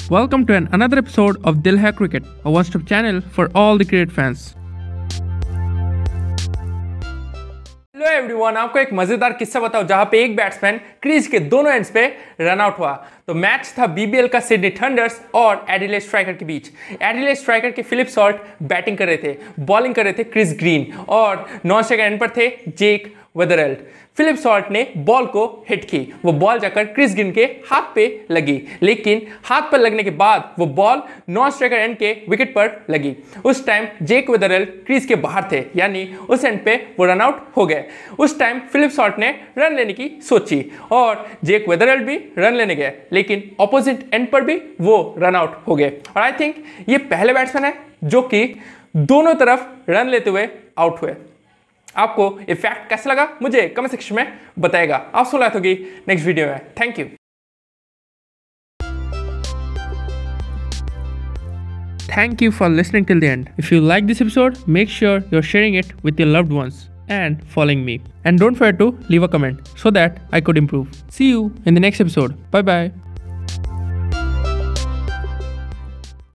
Welcome to another episode of Dil Hai Cricket, a one-stop channel for all the cricket fans. Hello everyone, आपको एक मजेदार किस्सा बताओ जहां पे एक बैट्समैन क्रीज के दोनों एंड्स पे रन आउट हुआ। तो मैच था बीबीएल का सिडनी थंडर्स और एडिलेड स्ट्राइकर के बीच। एडिलेड स्ट्राइकर के फिलिप सॉल्ट बैटिंग कर रहे थे, बॉलिंग कर रहे थे क्रिस ग्रीन और नॉन स्ट्राइकर एंड पर थे जेक वेदरल्ड। फिलिप सॉल्ट ने बॉल को हिट की, वो बॉल जाकर क्रिस ग्रीन के हाथ पे लगी, लेकिन हाथ पर लगने के बाद वो बॉल नॉन स्ट्राइकर एंड के विकेट पर लगी। उस टाइम जेक वेदरल्ड क्रीज के बाहर थे, यानी उस एंड पे वो रन आउट हो गए। उस टाइम फिलिप सॉल्ट ने रन लेने की सोची और जेक वेदरल्ड भी रन लेने गए, लेकिन ऑपोजिट एंड पर भी वो रन आउट हो गए। और आई थिंक ये पहले बैट्समैन है जो कि दोनों तरफ रन लेते हुए आउट हुए। आपको ये फैक्ट कैसा लगा मुझे कमेंट सेक्शन में बताएगा। आप सुन रहे होगी नेक्स्ट वीडियो में। Thank you. Thank you for listening till the end. If you like this episode, make sure you're sharing it with your loved ones and following me. And don't forget to leave a comment so that I could improve. See you in the next episode. Bye bye.